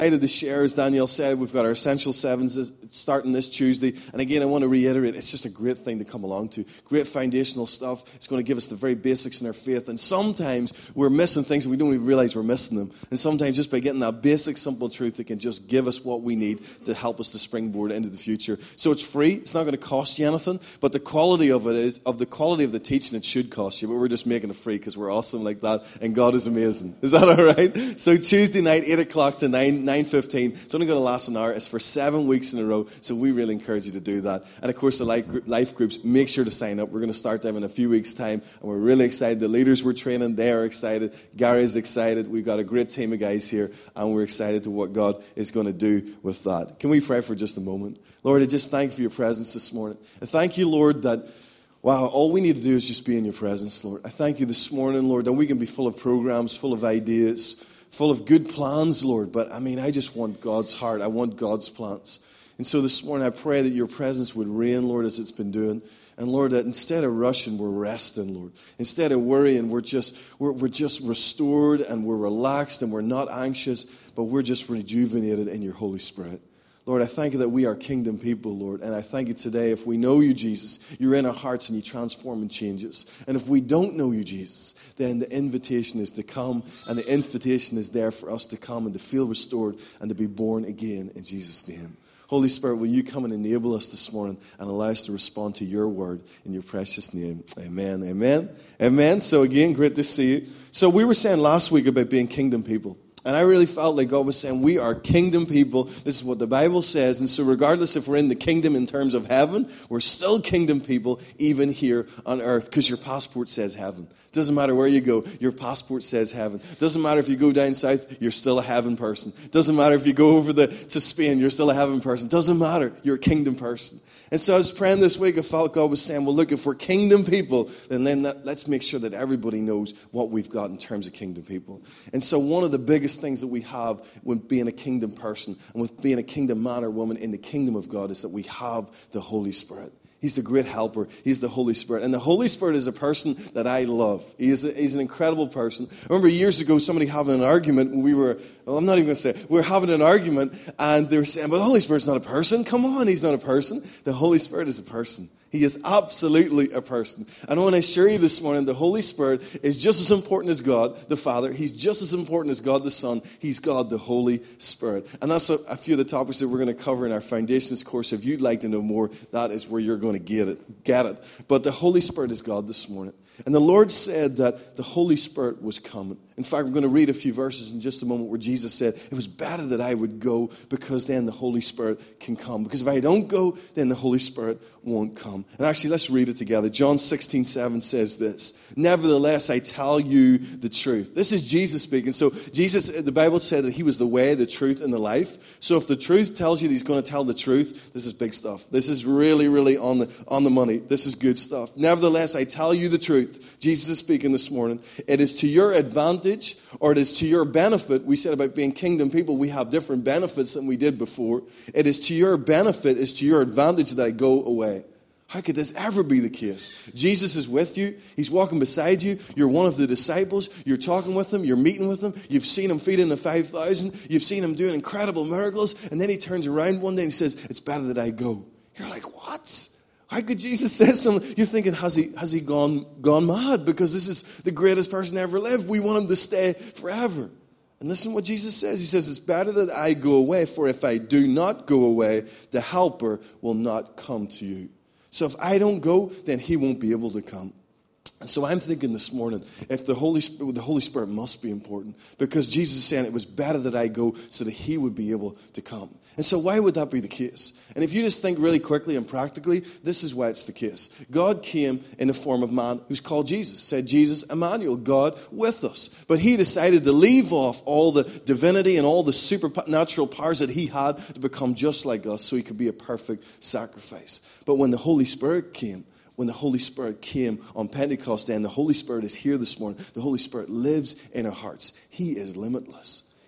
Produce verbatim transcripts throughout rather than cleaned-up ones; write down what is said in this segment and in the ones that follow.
To share, as Danielle said, we've got our Essential Sevens starting this Tuesday. And again, I want to reiterate, it's just a great thing to come along to. Great foundational stuff. It's going to give us the very basics in our faith. And sometimes we're missing things and we don't even realize we're missing them. And sometimes just by getting that basic, simple truth, it can just give us what we need to help us to springboard into the future. So it's free. It's not going to cost you anything. But the quality of it is, of the quality of the teaching, it should cost you. But we're just making it free because we're awesome like that. And God is amazing. Is that all right? So Tuesday night, eight o'clock to nine, nine fifteen. It's only going to last an hour. It's for seven weeks in a row. So we really encourage you to do that. And of course, the life groups, make sure to sign up. We're going to start them in a few weeks' time. And we're really excited. The leaders we're training, they are excited. Gary's excited. We've got a great team of guys here. And we're excited to what God is going to do with that. Can we pray for just a moment? Lord, I just thank you for your presence this morning. And thank you, Lord, that wow, all we need to do is just be in your presence, Lord. I thank you this morning, Lord, that we can be full of programs, full of ideas, full of good plans, Lord. But, I mean, I just want God's heart. I want God's plans. And so this morning I pray that your presence would reign, Lord, as it's been doing. And, Lord, that instead of rushing, we're resting, Lord. Instead of worrying, we're just, we're, we're just restored and we're relaxed and we're not anxious, but we're just rejuvenated in your Holy Spirit. Lord, I thank you that we are kingdom people, Lord. And I thank you today, if we know you, Jesus, you're in our hearts and you transform and change us. And if we don't know you, Jesus, then the invitation is to come, and the invitation is there for us to come and to feel restored and to be born again in Jesus' name. Holy Spirit, will you come and enable us this morning and allow us to respond to your word in your precious name. Amen, amen, amen. So again, great to see you. So we were saying last week about being kingdom people. And I really felt like God was saying, we are kingdom people. This is what the Bible says. And so regardless if we're in the kingdom in terms of heaven, we're still kingdom people even here on earth because your passport says heaven. Doesn't matter where you go, your passport says heaven. Doesn't matter if you go down south, you're still a heaven person. Doesn't matter if you go over the, to Spain, you're still a heaven person. Doesn't matter, you're a kingdom person. And so I was praying this week, I felt God was saying, well, look, if we're kingdom people, then, then that, let's make sure that everybody knows what we've got in terms of kingdom people. And so one of the biggest things that we have with being a kingdom person and with being a kingdom man or woman in the kingdom of God is that we have the Holy Spirit. He's the great helper. He's the Holy Spirit. And the Holy Spirit is a person that I love. He is a, he's an incredible person. I remember years ago somebody having an argument. We were, well, I'm not even going to say it. We were having an argument and they were saying, but the Holy Spirit's not a person. Come on, he's not a person. The Holy Spirit is a person. He is absolutely a person. And I want to assure you this morning, the Holy Spirit is just as important as God, the Father. He's just as important as God, the Son. He's God, the Holy Spirit. And that's a, a few of the topics that we're going to cover in our Foundations course. If you'd like to know more, that is where you're going to get it. Get it. But the Holy Spirit is God this morning. And the Lord said that the Holy Spirit was coming. In fact, I'm going to read a few verses in just a moment where Jesus said, it was better that I would go because then the Holy Spirit can come. Because if I don't go, then the Holy Spirit won't come. And actually, let's read it together. John sixteen seven says this, nevertheless, I tell you the truth. This is Jesus speaking. So Jesus, the Bible said that he was the way, the truth, and the life. So if the truth tells you that he's going to tell the truth, this is big stuff. This is really, really on the, on the money. This is good stuff. Nevertheless, I tell you the truth. Jesus is speaking this morning. It is to your advantage or it is to your benefit. We said about being kingdom people, we have different benefits than we did before. It is to your benefit, it's to your advantage that I go away. How could this ever be the case? Jesus is with you. He's walking beside you. You're one of the disciples. You're talking with him. You're meeting with him. You've seen him feeding the five thousand. You've seen him doing incredible miracles. And then he turns around one day and he says, it's better that I go. You're like, what? How could Jesus say something? You're thinking, has he has he gone gone mad? Because this is the greatest person ever lived. We want him to stay forever. And listen to what Jesus says. He says, it's better that I go away, for if I do not go away, the helper will not come to you. So if I don't go, then he won't be able to come. And so I'm thinking this morning, if the Holy Spirit, the Holy Spirit must be important, because Jesus is saying it was better that I go so that he would be able to come. And so why would that be the case? And if you just think really quickly and practically, this is why it's the case. God came in the form of man who's called Jesus. Said Jesus, Emmanuel, God with us. But he decided to leave off all the divinity and all the supernatural powers that he had to become just like us so he could be a perfect sacrifice. But when the Holy Spirit came, when the Holy Spirit came on Pentecost Day, and the Holy Spirit is here this morning, the Holy Spirit lives in our hearts. He is limitless.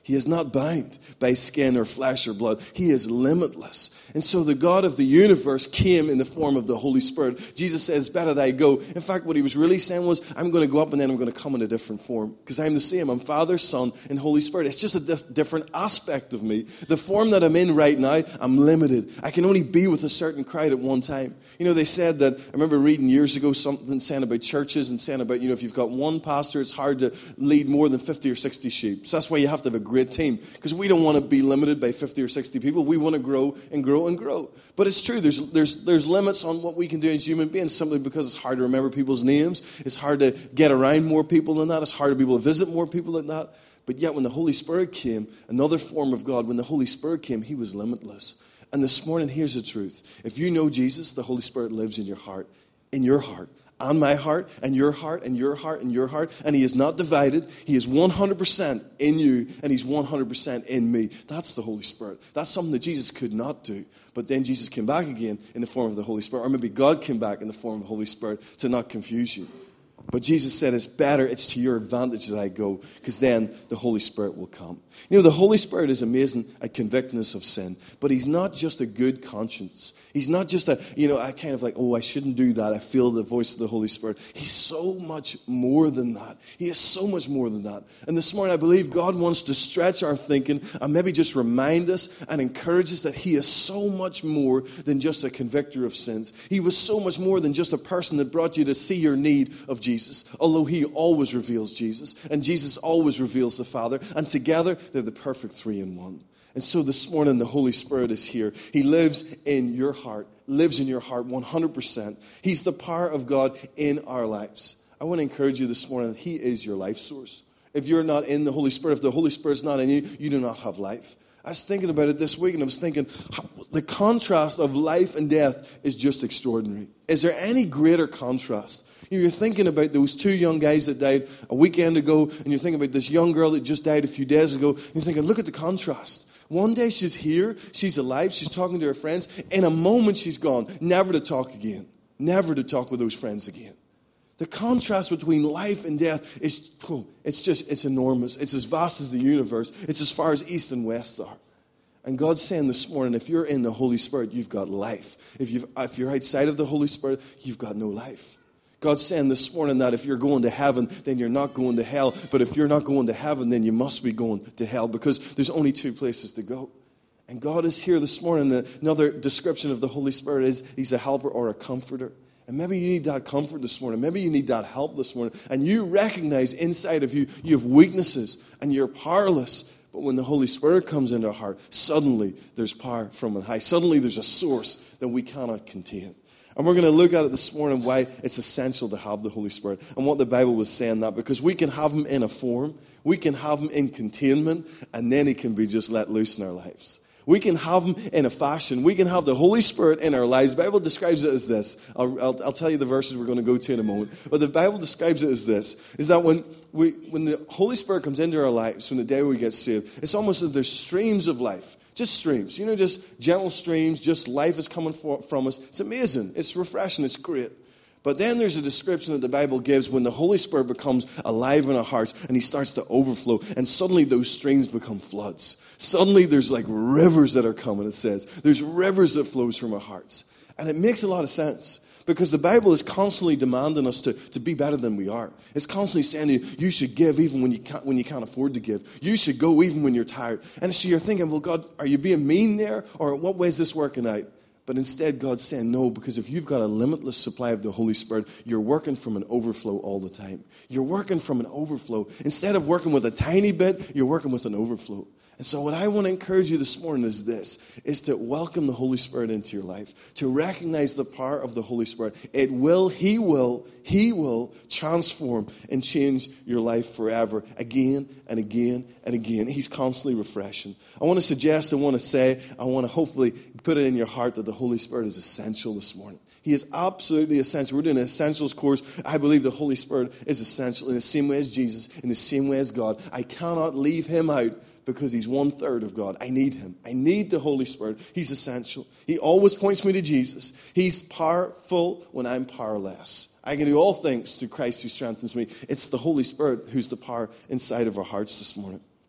He is not bound by skin or flesh or blood. He is limitless. And so the God of the universe came in the form of the Holy Spirit. Jesus says, better that I go. In fact, what he was really saying was, I'm going to go up and then I'm going to come in a different form. Because I'm the same. I'm Father, Son, and Holy Spirit. It's just a dis- different aspect of me. The form that I'm in right now, I'm limited. I can only be with a certain crowd at one time. You know, they said that, I remember reading years ago something saying about churches and saying about, you know, if you've got one pastor, it's hard to lead more than fifty or sixty sheep. So that's why you have to have a great team. Because we don't want to be limited by fifty or sixty people. We want to grow and grow and grow. But it's true, there's there's there's limits on what we can do as human beings, simply because it's hard to remember people's names. It's hard to get around more people than that. It's hard to be able to visit more people than that. But yet when the Holy Spirit came, another form of God, when the Holy Spirit came, he was limitless. And this morning, here's the truth. If you know Jesus, the Holy Spirit lives in your heart, in your heart, and my heart, and your heart, and your heart, and your heart. And he is not divided. He is one hundred percent in you, and he's one hundred percent in me. That's the Holy Spirit. That's something that Jesus could not do. But then Jesus came back again in the form of the Holy Spirit. Or maybe God came back in the form of the Holy Spirit to not confuse you. But Jesus said, it's better, it's to your advantage that I go, because then the Holy Spirit will come. You know, the Holy Spirit is amazing at convicting us of sin, but he's not just a good conscience. He's not just a, you know, I kind of like, oh, I shouldn't do that. I feel the voice of the Holy Spirit. He's so much more than that. He is so much more than that. And this morning, I believe God wants to stretch our thinking and maybe just remind us and encourage us that he is so much more than just a convictor of sins. He was so much more than just a person that brought you to see your need of Jesus, although he always reveals Jesus, and Jesus always reveals the Father, and together they're the perfect three in one. And so this morning the Holy Spirit is here. He lives in your heart, lives in your heart one hundred percent. He's the power of God in our lives. I want to encourage you this morning that he is your life source. If you're not in the Holy Spirit, if the Holy Spirit's not in you, you do not have life. I was thinking about it this week, and I was thinking, how, the contrast of life and death is just extraordinary. Is there any greater contrast? You know, you're thinking about those two young guys that died a weekend ago, and you're thinking about this young girl that just died a few days ago, and you're thinking, look at the contrast. One day she's here, she's alive, she's talking to her friends. In a moment she's gone, never to talk again. Never to talk with those friends again. The contrast between life and death is, it's just, it's enormous. It's as vast as the universe. It's as far as east and west are. And God's saying this morning, if you're in the Holy Spirit, you've got life. If, you've, if you're outside of the Holy Spirit, you've got no life. God's saying this morning that if you're going to heaven, then you're not going to hell. But if you're not going to heaven, then you must be going to hell, because there's only two places to go. And God is here this morning. Another description of the Holy Spirit is he's a helper or a comforter. And maybe you need that comfort this morning. Maybe you need that help this morning. And you recognize inside of you, you have weaknesses and you're powerless. But when the Holy Spirit comes into our heart, suddenly there's power from on high. Suddenly there's a source that we cannot contain. And we're going to look at it this morning, why it's essential to have the Holy Spirit and what the Bible was saying that. Because we can have him in a form, we can have him in containment, and then he can be just let loose in our lives. We can have him in a fashion. We can have the Holy Spirit in our lives. The Bible describes it as this. I'll, I'll, I'll tell you the verses we're going to go to in a moment. But the Bible describes it as this, is that when we, when the Holy Spirit comes into our lives, from the day we get saved, it's almost as if there's streams of life. Just streams. You know, just gentle streams. Just life is coming for, from us. It's amazing. It's refreshing. It's great. But then there's a description that the Bible gives when the Holy Spirit becomes alive in our hearts and he starts to overflow. And suddenly those streams become floods. Suddenly there's like rivers that are coming, it says. There's rivers that flows from our hearts. And it makes a lot of sense. Because the Bible is constantly demanding us to, to be better than we are. It's constantly saying to you, you should give even when you can't, when you can't afford to give. You should go even when you're tired. And so you're thinking, well, God, are you being mean there? Or what way is this working out? But instead, God's saying no, because if you've got a limitless supply of the Holy Spirit, you're working from an overflow all the time. You're working from an overflow. Instead of working with a tiny bit, you're working with an overflow. And so what I want to encourage you this morning is this, is to welcome the Holy Spirit into your life, to recognize the power of the Holy Spirit. It will, He will, He will transform and change your life forever, again and again and again. He's constantly refreshing. I want to suggest, I want to say, I want to hopefully put it in your heart that the Holy Spirit is essential this morning. He is absolutely essential. We're doing an essentials course. I believe the Holy Spirit is essential in the same way as Jesus, in the same way as God. I cannot leave Him out, because He's one third of God. I need Him. I need the Holy Spirit. He's essential. He always points me to Jesus. He's powerful when I'm powerless. I can do all things through Christ who strengthens me. It's the Holy Spirit who's the power inside of our hearts this morning.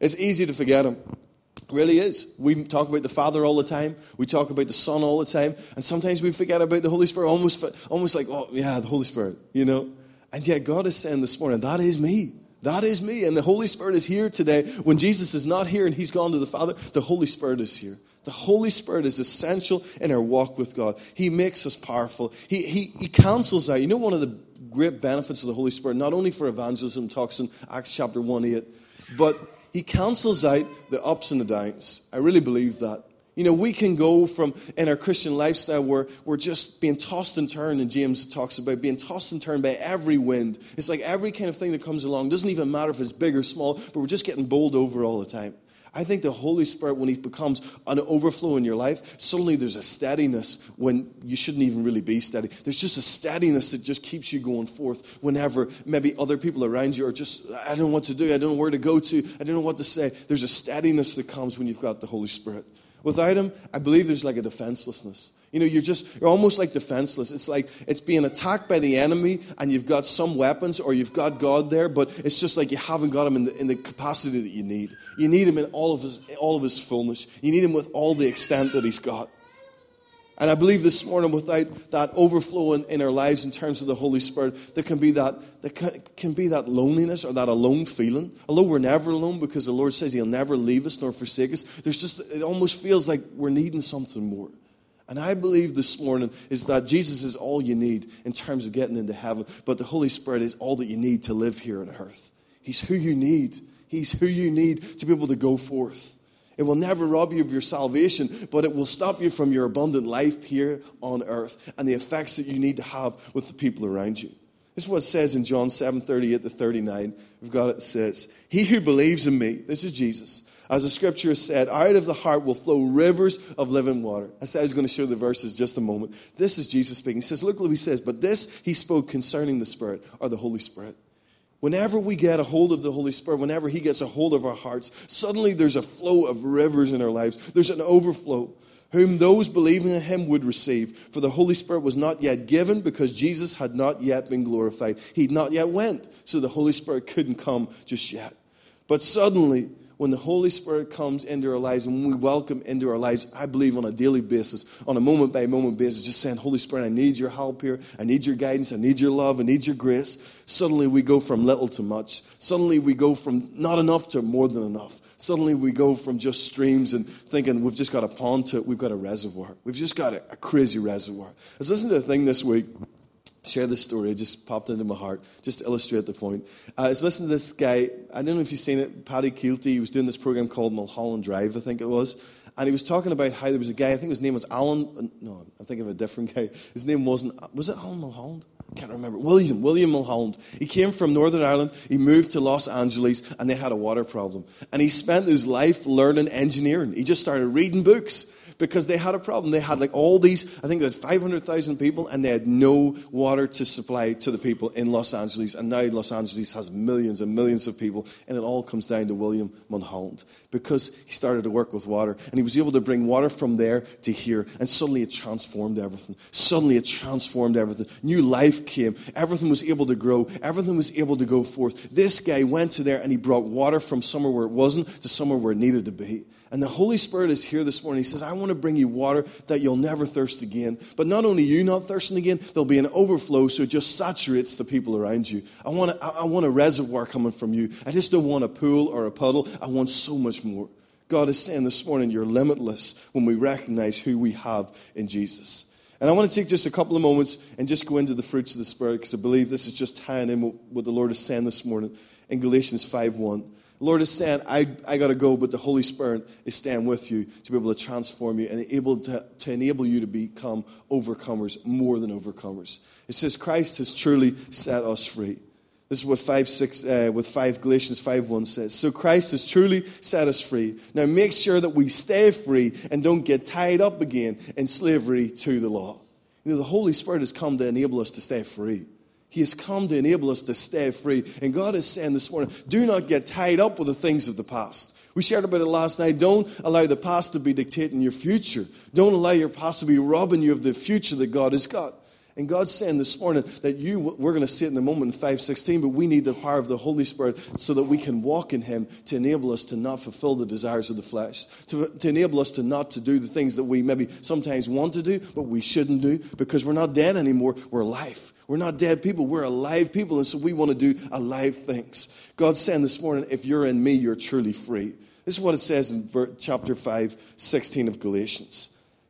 It's easy to forget him. It really is. We talk about the Father all the time. We talk about the Son all the time. And sometimes we forget about the Holy Spirit, almost, almost like, oh, yeah, the Holy Spirit, you know. And yet God is saying this morning, that is me. That is me. And the Holy Spirit is here today. When Jesus is not here and he's gone to the Father, the Holy Spirit is here. The Holy Spirit is essential in our walk with God. He makes us powerful. He, he, he cancels out. You know one of the great benefits of the Holy Spirit, not only for evangelism, talks in Acts chapter one eight, but he cancels out the ups and the downs. I really believe that. You know, we can go from, in our Christian lifestyle, where we're just being tossed and turned, and James talks about being tossed and turned by every wind. It's like every kind of thing that comes along. It doesn't even matter if it's big or small, but we're just getting bowled over all the time. I think the Holy Spirit, when he becomes an overflow in your life, suddenly there's a steadiness when you shouldn't even really be steady. There's just a steadiness that just keeps you going forth whenever maybe other people around you are just, I don't know what to do, I don't know where to go to, I don't know what to say. There's a steadiness that comes when you've got the Holy Spirit. Without him, I believe there's like a defenselessness. You know, you're just, you're almost like defenseless. It's like it's being attacked by the enemy and you've got some weapons or you've got God there, but it's just like you haven't got him in the, in the capacity that you need. You need him in all of his, all of his fullness. You need him with all the extent that he's got. And I believe this morning, without that overflow in, in our lives in terms of the Holy Spirit, there can be that there can, can be that loneliness or that alone feeling. Although we're never alone because the Lord says he'll never leave us nor forsake us, there's just, it almost feels like we're needing something more. And I believe this morning is that Jesus is all you need in terms of getting into heaven, but the Holy Spirit is all that you need to live here on earth. He's who you need. He's who you need to be able to go forth. It will never rob you of your salvation, but it will stop you from your abundant life here on earth and the effects that you need to have with the people around you. This is what it says in John seven, thirty-eight to thirty-nine. We've got it, it says, he who believes in me, this is Jesus, as the scripture has said, out of the heart will flow rivers of living water. I said I was going to show the verses just a moment. This is Jesus speaking. He says, look what he says, but this he spoke concerning the Spirit, or the Holy Spirit. Whenever we get a hold of the Holy Spirit, whenever he gets a hold of our hearts, suddenly there's a flow of rivers in our lives. There's an overflow, whom those believing in him would receive. For the Holy Spirit was not yet given because Jesus had not yet been glorified. He'd not yet went, so the Holy Spirit couldn't come just yet. But suddenly, when the Holy Spirit comes into our lives and when we welcome into our lives, I believe on a daily basis, on a moment-by-moment basis, just saying, Holy Spirit, I need your help here. I need your guidance. I need your love. I need your grace. Suddenly we go from little to much. Suddenly we go from not enough to more than enough. Suddenly we go from just streams and thinking we've just got a pond to we've got a reservoir. We've just got a, a crazy reservoir. I was listening to a thing this week. Share this story. It just popped into my heart just to illustrate the point. Uh, I was listening to this guy. I don't know if you've seen it. Paddy Keelty. He was doing this program called Mulholland Drive, I think it was. And he was talking about how there was a guy, I think his name was Alan. No, I'm thinking of a different guy. His name wasn't, was it Alan Mulholland? I can't remember. William, William Mulholland. He came from Northern Ireland. He moved to Los Angeles and they had a water problem. And he spent his life learning engineering. He just started reading books. Because they had a problem. They had like all these, I think they had five hundred thousand people and they had no water to supply to the people in Los Angeles. And now Los Angeles has millions and millions of people. And it all comes down to William Mulholland. Because he started to work with water. And he was able to bring water from there to here. And suddenly it transformed everything. Suddenly it transformed everything. New life came. Everything was able to grow. Everything was able to go forth. This guy went to there and he brought water from somewhere where it wasn't to somewhere where it needed to be. And the Holy Spirit is here this morning. He says, I want to bring you water that you'll never thirst again. But not only you not thirsting again, there'll be an overflow so it just saturates the people around you. I want, a, I want a reservoir coming from you. I just don't want a pool or a puddle. I want so much more. God is saying this morning, you're limitless when we recognize who we have in Jesus. And I want to take just a couple of moments and just go into the fruits of the Spirit because I believe this is just tying in with what the Lord is saying this morning in Galatians five one. The Lord is saying, I, I got to go, but the Holy Spirit is staying with you to be able to transform you and able to, to enable you to become overcomers, more than overcomers. It says, Christ has truly set us free. This is what five six uh, with five Galatians five one says. So Christ has truly set us free. Now make sure that we stay free and don't get tied up again in slavery to the law. You know, the Holy Spirit has come to enable us to stay free. He has come to enable us to stay free. And God is saying this morning, do not get tied up with the things of the past. We shared about it last night. Don't allow the past to be dictating your future. Don't allow your past to be robbing you of the future that God has got. And God's saying this morning that you, we're going to see it in a moment in five sixteen, but we need the power of the Holy Spirit so that we can walk in Him to enable us to not fulfill the desires of the flesh, to, to enable us to not to do the things that we maybe sometimes want to do, but we shouldn't do because we're not dead anymore. We're alive. We're not dead people. We're alive people, and so we want to do alive things. God's saying this morning, if you're in me, you're truly free. This is what it says in chapter five sixteen of Galatians.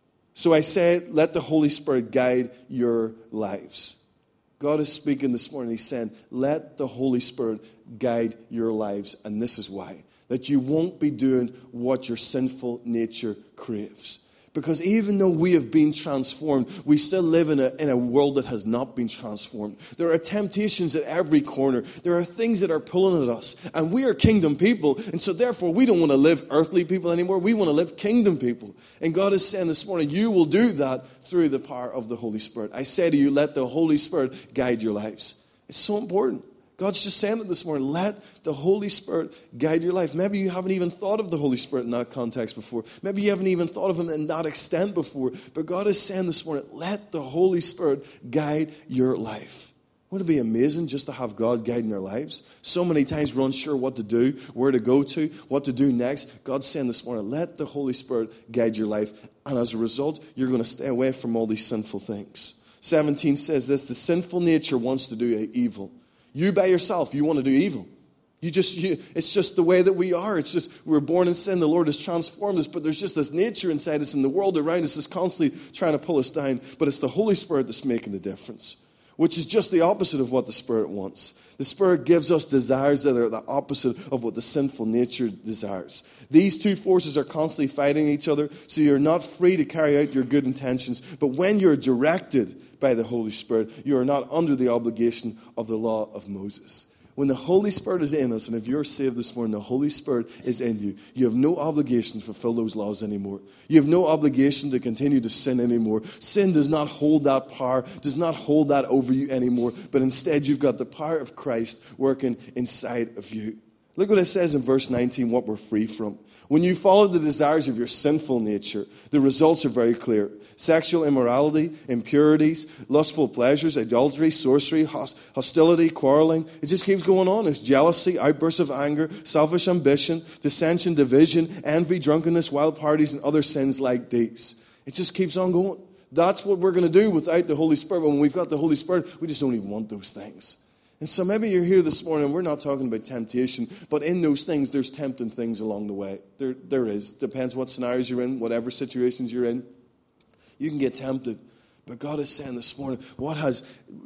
So I say, let the Holy Spirit guide your lives. God is speaking this morning. He's saying, let the Holy Spirit guide your lives. And this is why. That you won't be doing what your sinful nature craves. Because even though we have been transformed, we still live in a, in a world that has not been transformed. There are temptations at every corner. There are things that are pulling at us. And we are kingdom people. And so therefore, we don't want to live earthly people anymore. We want to live kingdom people. And God is saying this morning, you will do that through the power of the Holy Spirit. I say to you, let the Holy Spirit guide your lives. It's so important. God's just saying it this morning. Let the Holy Spirit guide your life. Maybe you haven't even thought of the Holy Spirit in that context before. Maybe you haven't even thought of Him in that extent before. But God is saying this morning, let the Holy Spirit guide your life. Wouldn't it be amazing just to have God guiding our lives? So many times we're unsure what to do, where to go to, what to do next. God's saying this morning, let the Holy Spirit guide your life. And as a result, you're going to stay away from all these sinful things. seventeen says this, the sinful nature wants to do evil. You by yourself, you want to do evil. You just, you, it's just the way that we are. It's just, we're born in sin. The Lord has transformed us, but there's just this nature inside us, and the world around us is constantly trying to pull us down. But it's the Holy Spirit that's making the difference, which is just the opposite of what the Spirit wants. The Spirit gives us desires that are the opposite of what the sinful nature desires. These two forces are constantly fighting each other, so you're not free to carry out your good intentions. But when you're directed by the Holy Spirit, you are not under the obligation of the law of Moses. When the Holy Spirit is in us, and if you're saved this morning, the Holy Spirit is in you, you have no obligation to fulfill those laws anymore. You have no obligation to continue to sin anymore. Sin does not hold that power, does not hold that over you anymore, but instead you've got the power of Christ working inside of you. Look what it says in verse nineteen, what we're free from. When you follow the desires of your sinful nature, the results are very clear. Sexual immorality, impurities, lustful pleasures, adultery, sorcery, hostility, quarreling. It just keeps going on. It's jealousy, outbursts of anger, selfish ambition, dissension, division, envy, drunkenness, wild parties, and other sins like these. It just keeps on going. That's what we're going to do without the Holy Spirit. But when we've got the Holy Spirit, we just don't even want those things. And so maybe you're here this morning, and we're not talking about temptation, but in those things, there's tempting things along the way. There, there is. Depends what scenarios you're in, whatever situations you're in. You can get tempted. But God is saying this morning, what has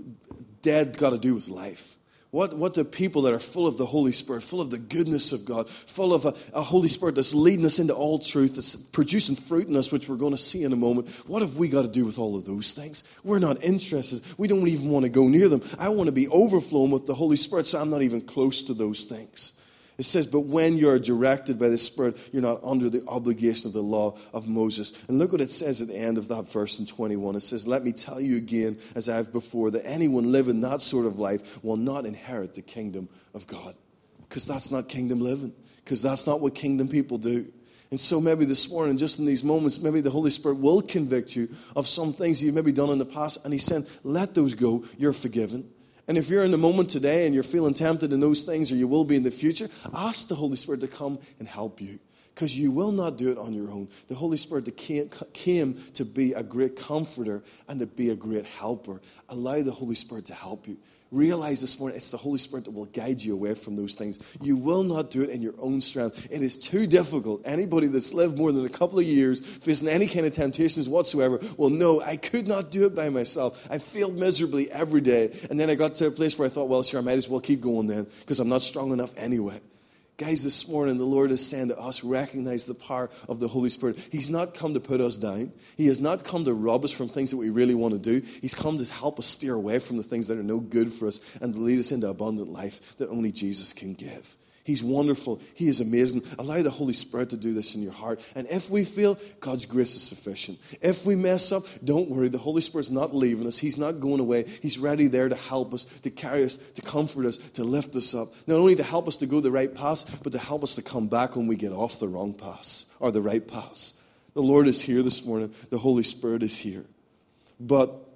dead got to do with life? What, what do people that are full of the Holy Spirit, full of the goodness of God, full of a, a Holy Spirit that's leading us into all truth, that's producing fruit in us, which we're going to see in a moment, what have we got to do with all of those things? We're not interested. We don't even want to go near them. I want to be overflowing with the Holy Spirit, so I'm not even close to those things. It says, but when you're directed by the Spirit, you're not under the obligation of the law of Moses. And look what it says at the end of that verse in twenty-one. It says, let me tell you again, as I have before, that anyone living that sort of life will not inherit the kingdom of God. Because that's not kingdom living. Because that's not what kingdom people do. And so maybe this morning, just in these moments, maybe the Holy Spirit will convict you of some things you've maybe done in the past. And He's saying, let those go. You're forgiven. And if you're in the moment today and you're feeling tempted in those things, or you will be in the future, ask the Holy Spirit to come and help you. Because you will not do it on your own. The Holy Spirit came to be a great comforter and to be a great helper. Allow the Holy Spirit to help you. Realize this morning, it's the Holy Spirit that will guide you away from those things. You will not do it in your own strength. It is too difficult. Anybody that's lived more than a couple of years facing any kind of temptations whatsoever will know, I could not do it by myself. I failed miserably every day. And then I got to a place where I thought, well, sure, I might as well keep going then, because I'm not strong enough anyway. Guys, this morning, the Lord is saying to us, recognize the power of the Holy Spirit. He's not come to put us down. He has not come to rob us from things that we really want to do. He's come to help us steer away from the things that are no good for us and to lead us into abundant life that only Jesus can give. He's wonderful. He is amazing. Allow the Holy Spirit to do this in your heart. And if we fail, God's grace is sufficient. If we mess up, don't worry. The Holy Spirit's not leaving us. He's not going away. He's ready there to help us, to carry us, to comfort us, to lift us up. Not only to help us to go the right path, but to help us to come back when we get off the wrong path or the right path. The Lord is here this morning. The Holy Spirit is here. But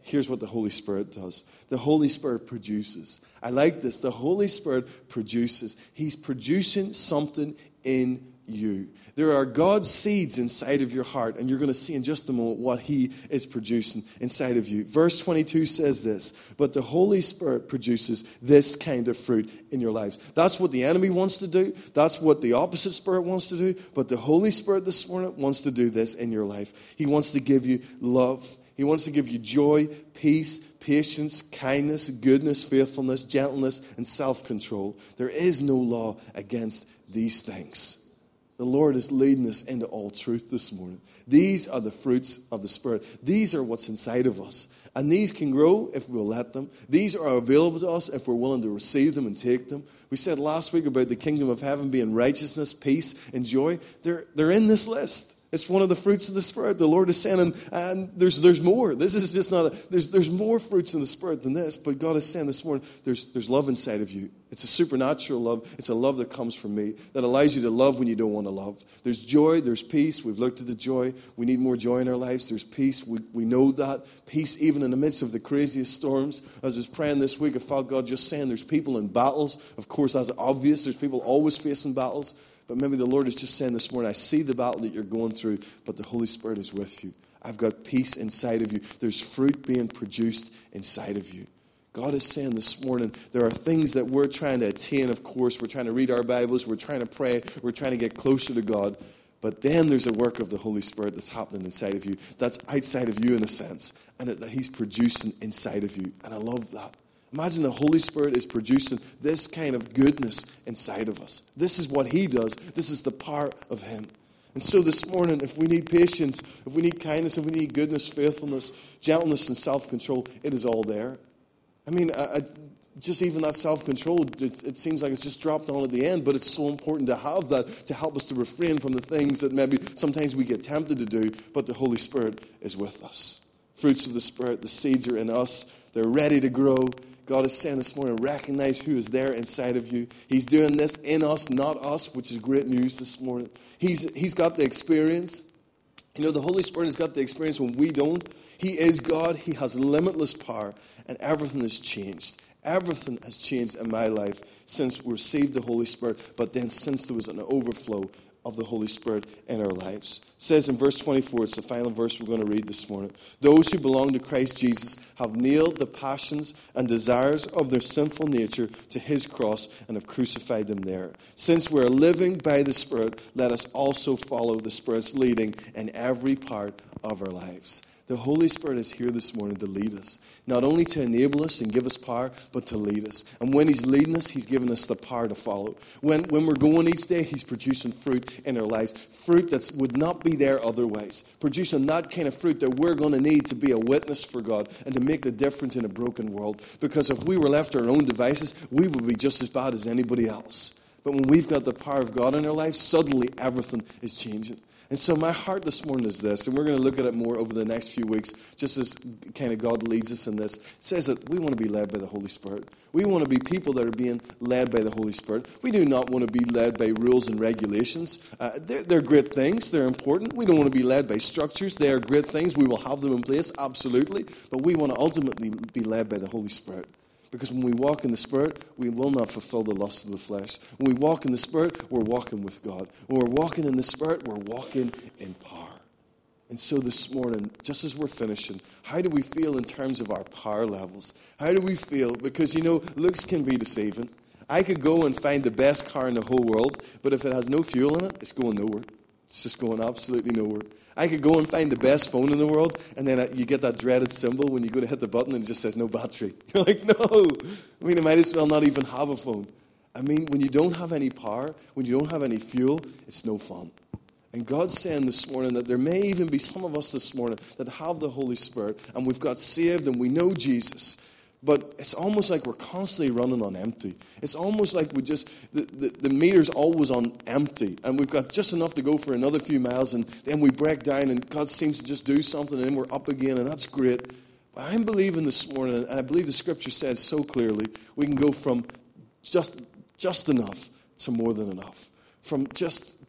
here's what the Holy Spirit does. The Holy Spirit produces. I like this. The Holy Spirit produces. He's producing something in you. There are God's seeds inside of your heart, and you're going to see in just a moment what He is producing inside of you. Verse twenty-two says this, but the Holy Spirit produces this kind of fruit in your lives. That's what the enemy wants to do. That's what the opposite spirit wants to do. But the Holy Spirit this morning wants to do this in your life. He wants to give you love. He wants to give you joy, peace, patience, kindness, goodness, faithfulness, gentleness, and self-control. There is no law against these things. The Lord is leading us into all truth this morning. These are the fruits of the Spirit. These are what's inside of us. And these can grow if we'll let them. These are available to us if we're willing to receive them and take them. We said last week about the kingdom of heaven being righteousness, peace, and joy. They're, they're in this list. It's one of the fruits of the Spirit. The Lord is saying, and, and there's there's more. This is just not a, there's there's more fruits in the Spirit than this. But God is saying this morning, there's there's love inside of you. It's a supernatural love. It's a love that comes from me that allows you to love when you don't want to love. There's joy. There's peace. We've looked at the joy. We need more joy in our lives. There's peace. We we know that peace even in the midst of the craziest storms. As I was praying this week, I felt God just saying, there's people in battles. Of course, that's obvious. There's people always facing battles. But maybe the Lord is just saying this morning, I see the battle that you're going through, but the Holy Spirit is with you. I've got peace inside of you. There's fruit being produced inside of you. God is saying this morning, there are things that we're trying to attain, of course. We're trying to read our Bibles. We're trying to pray. We're trying to get closer to God. But then there's a work of the Holy Spirit that's happening inside of you. That's outside of you in a sense. And that He's producing inside of you. And I love that. Imagine the Holy Spirit is producing this kind of goodness inside of us. This is what He does. This is the power of Him. And so this morning, if we need patience, if we need kindness, if we need goodness, faithfulness, gentleness, and self-control, it is all there. I mean, I, I, just even that self-control, it, it seems like it's just dropped on at the end, but it's so important to have that to help us to refrain from the things that maybe sometimes we get tempted to do, but the Holy Spirit is with us. Fruits of the Spirit, the seeds are in us. They're ready to grow. God is saying this morning, recognize who is there inside of you. He's doing this in us, not us, which is great news this morning. He's He's got the experience. You know, the Holy Spirit has got the experience when we don't. He is God. He has limitless power, and everything has changed. Everything has changed in my life since we received the Holy Spirit, but then since there was an overflow of the Holy Spirit in our lives. It says in verse twenty-four, it's the final verse we're going to read this morning. Those who belong to Christ Jesus have nailed the passions and desires of their sinful nature to His cross and have crucified them there. Since we're living by the Spirit, let us also follow the Spirit's leading in every part of our lives. The Holy Spirit is here this morning to lead us. Not only to enable us and give us power, but to lead us. And when He's leading us, He's given us the power to follow. When, when we're going each day, He's producing fruit in our lives. Fruit that would not be there otherwise. Producing that kind of fruit that we're going to need to be a witness for God and to make the difference in a broken world. Because if we were left to our own devices, we would be just as bad as anybody else. But when we've got the power of God in our lives, suddenly everything is changing. And so my heart this morning is this, and we're going to look at it more over the next few weeks, just as kind of God leads us in this. It says that we want to be led by the Holy Spirit. We want to be people that are being led by the Holy Spirit. We do not want to be led by rules and regulations. Uh, they're, they're great things. They're important. We don't want to be led by structures. They are great things. We will have them in place, absolutely. But we want to ultimately be led by the Holy Spirit. Because when we walk in the Spirit, we will not fulfill the lust of the flesh. When we walk in the Spirit, we're walking with God. When we're walking in the Spirit, we're walking in power. And so this morning, just as we're finishing, how do we feel in terms of our power levels? How do we feel? Because, you know, looks can be deceiving. I could go and find the best car in the whole world, but if it has no fuel in it, it's going nowhere. It's just going absolutely nowhere. I could go and find the best phone in the world, and then you get that dreaded symbol when you go to hit the button and it just says no battery. You're like, no. I mean, I might as well not even have a phone. I mean, when you don't have any power, when you don't have any fuel, it's no fun. And God's saying this morning that there may even be some of us this morning that have the Holy Spirit, and we've got saved and we know Jesus. But it's almost like we're constantly running on empty. It's almost like we just, the, the, the meter's always on empty. And we've got just enough to go for another few miles. And then we break down and God seems to just do something. And then we're up again. And that's great. But I'm believing this morning, and I believe the Scripture says so clearly, we can go from just, just enough to more than enough. From just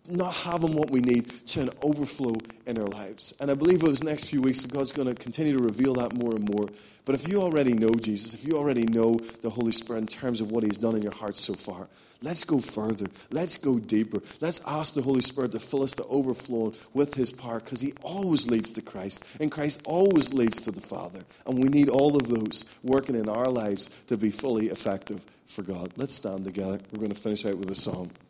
not having what we need to an overflow in our lives. And I believe over the next few weeks, God's going to continue to reveal that more and more. But if you already know Jesus, if you already know the Holy Spirit in terms of what he's done in your heart so far, let's go further. Let's go deeper. Let's ask the Holy Spirit to fill us to overflowing with his power, because he always leads to Christ, and Christ always leads to the Father. And we need all of those working in our lives to be fully effective for God. Let's stand together. We're going to finish out with a song.